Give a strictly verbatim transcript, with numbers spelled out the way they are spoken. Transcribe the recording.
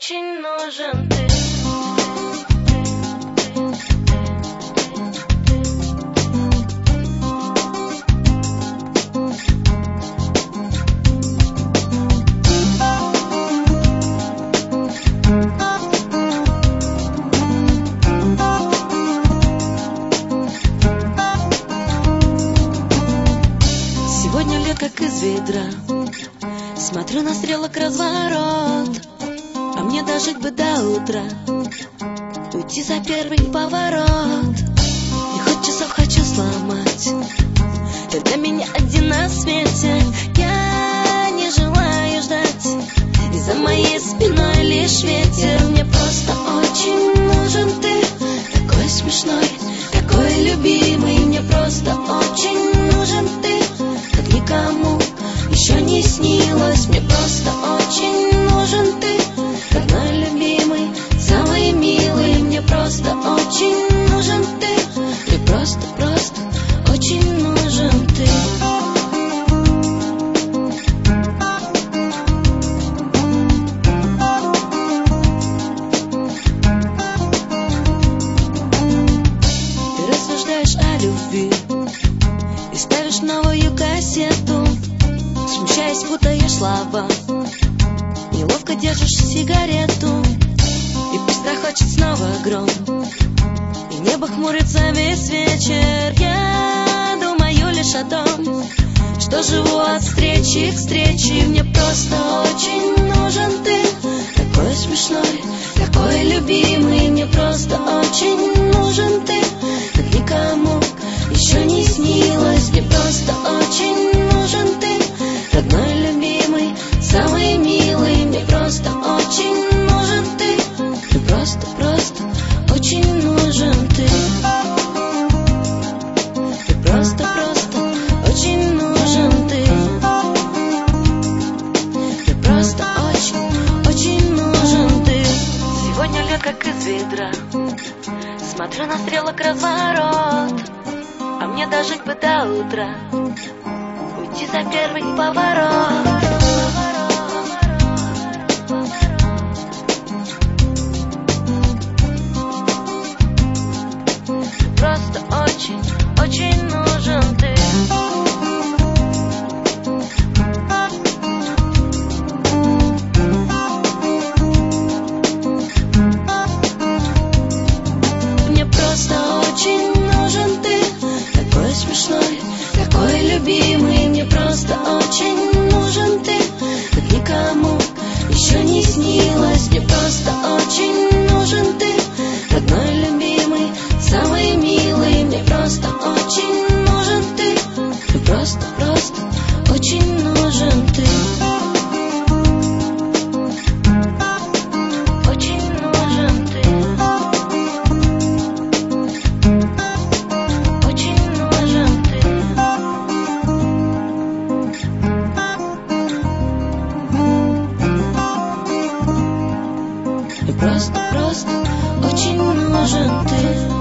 очень нужен ты. Сегодня лет как из ведра, смотрю на стрелок разворот, а мне дожить бы до утра, уйти за первый поворот. И хоть часов хочу сломать, ты для меня один на свете. Я не желаю ждать, и за моей спиной лишь ветер. Мне просто очень нужен ты, такой смешной, такой любимый. Мне просто очень нужен ты, как никому еще не снилось. Мне просто очень нужен ты, как мой любимый, самый милый. Мне просто очень нужен ты, мне просто, просто очень нужен ты. Ты рассуждаешь о любви и ставишь новую кассету, смущаясь, путаешь слова, неловко держишь сигарету. И пусть грохочет снова гром, и небо хмурится весь вечер, я думаю лишь о том, что живу от встречи к встрече. Мне просто очень нужен ты, такой смешной, такой любимый. Мне просто очень нужен ты, как никому еще не снилось. Мне просто очень нужен ты, родной, любимый, самый милый. Мне просто очень нужен ты, мне просто, просто очень нужен ты. Мне просто, просто очень нужен ты. Мне просто очень, очень нужен ты. Сегодня лет как из ведра, смотрю на стрелок разворот, а мне дожить бы до утра, уйти за первый поворот. Просто очень, очень нужен ты. Мне просто очень нужен ты, такой смешной, такой любимый. Мне просто очень нужен ты, как никому еще не снилось. Мне просто очень нужен ты, родной, любимый, самый милый. Мне просто очень нужен ты, мне просто, просто очень нужен ты. Очень нужен ты. Очень нужен ты. Мне просто, просто очень нужен ты.